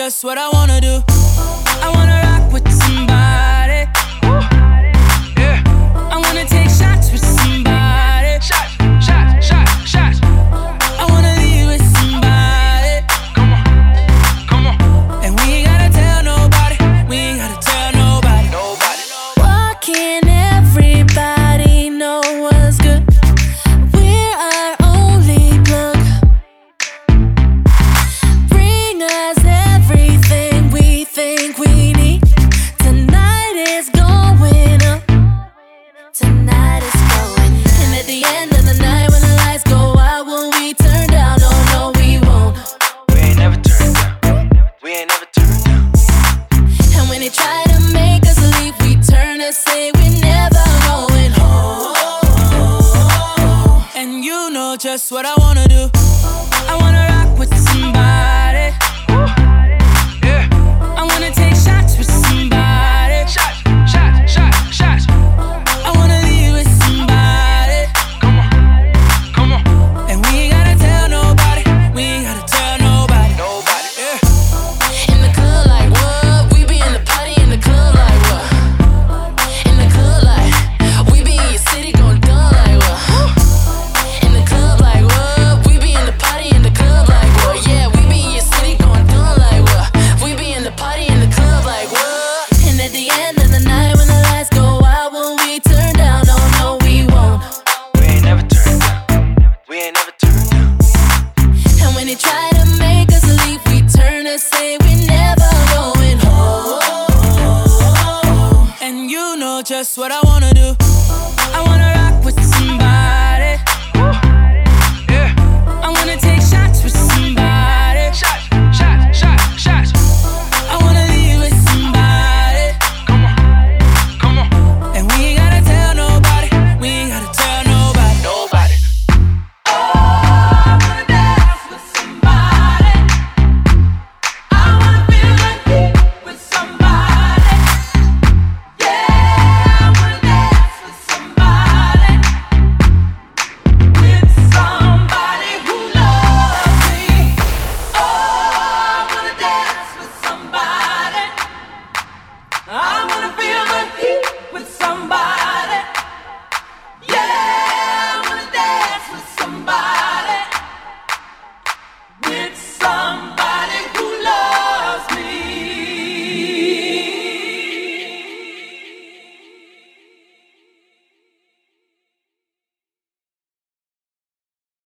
just what I wanna do. I wanna rock with somebody. Yeah. I wanna take shots with somebody. Shots, shots, shots, shots. I wanna leave with somebody. Come on, come on. And we ain't gotta tell nobody. We ain't gotta tell nobody. Nobody. Why can't everybody know what's good? We're our only plug. Bring us everything we think we need. Tonight is going up. Tonight is going up. And at the end of the night, when the lights go out, will we turn down? Oh no, we won't. We ain't never turned down. We ain't never turned down. And when they try to make us leave, we turn and say we're never going home. And you know just what I wanna do. I wanna rock with somebody. Yeah. I wanna take shots with somebody. Shots, shots, shots, shots. I wanna leave with somebody. Come on, come on. And we ain't gotta tell nobody. We ain't gotta tell nobody. Nobody. Yeah. In the club like what? We be in the party in the club like what? In the club like we be in your city gon' dumb like what? In the club like what? We be in the party in the club like what? Yeah, we be in your city gon' dumb like what? We be in the party in the club like what? And at the end of the night when the lights go out, will we turn down? Oh no, we won't. We ain't never turned down. We ain't never turned down. And when they try to make us leave, we turn and say we're never going home. And you know just what I wanna do. I wanna rock with somebody. Yeah. I wanna take shots with somebody. Shots, shots, shots, shots. I wanna leave with somebody. Come on, come on. And we ain't gotta tell nobody. We ain't gotta tell nobody. Nobody. I wanna dance with somebody. I wanna feel like it with somebody. Yeah, I wanna dance with somebody. With somebody who loves me. Oh, I wanna dance with somebody. I wanna feel